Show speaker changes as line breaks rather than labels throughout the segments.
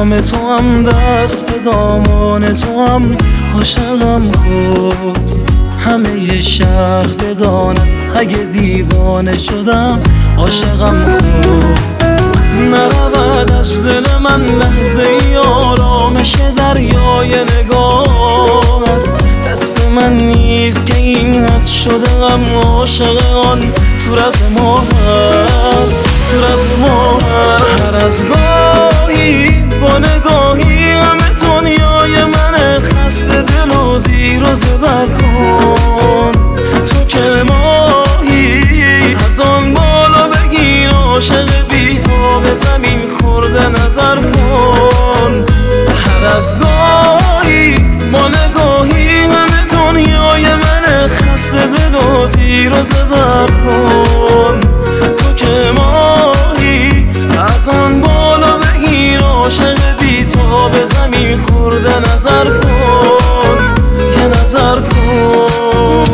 دام تو هم دست به دامان تو هم عاشقم خود همه شهر بدانم اگه دیوانه شدم عاشقم خود نرود از دل من لحظه ای آرامش دریای نگاهت دست من نیست که این حد شده غم عاشق آن صورت ماهت هر از گاهی با نگاهی همه دنیای من خسته دل و زیر و زبر کن تو که ماهی از آن بالا بگیر عاشق بی تو به زمین خورده نظر کن هر از گاهی با نگاهی همه دنیای من خسته دل و زیر و زبر کن تو که ماهی از آن بالا بگیر عاشق بی تو به زمین خورده نظر کن که نظر کن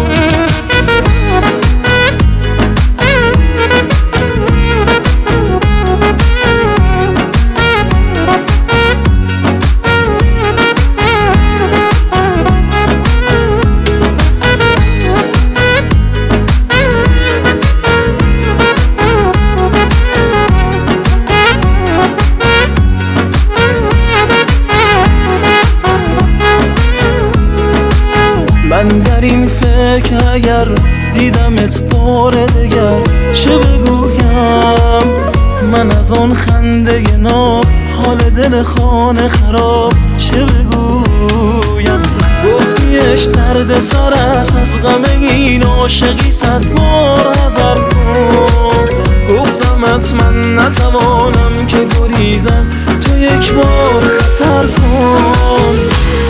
من در این فکر اگر دیدمت بار دگر چه بگویم من از آن خنده ناب حال دل خانه خراب چه بگویم گفتیش درد سر است از غم این عاشقی 100 بار حذر کن گفتم من نتوانم که گریزم تو یک بار خطر کن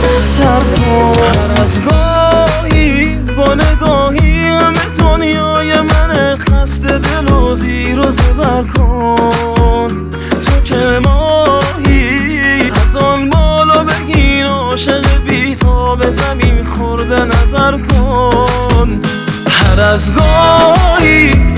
هر از با نگاهی همه دنیای من خسته دل و زیر و زبر کن تو که ماهی از آن بالا بگیر عاشق بی تو به زمین خورده نظر کن هر از گاهی